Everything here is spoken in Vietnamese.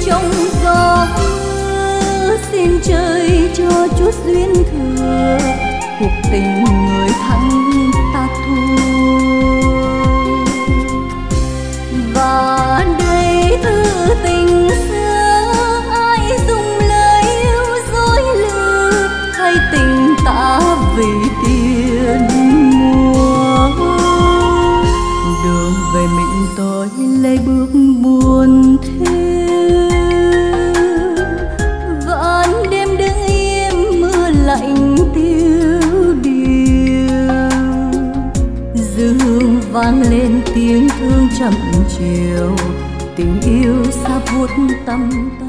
trong gió mưa, xin trời cho chút duyên thừa, cuộc tình người thắng ta thua. Và đây thư tình xưa, ai dùng lời yêu dối lừa, hay tình ta vì tiền mua. Đường về mình tôi lấy bước buồn thiêu, vẫn đêm đứng im mưa lạnh tiêu điều. Dương vang lên tiếng thương chậm chiều, tình yêu xa vuốt tâm.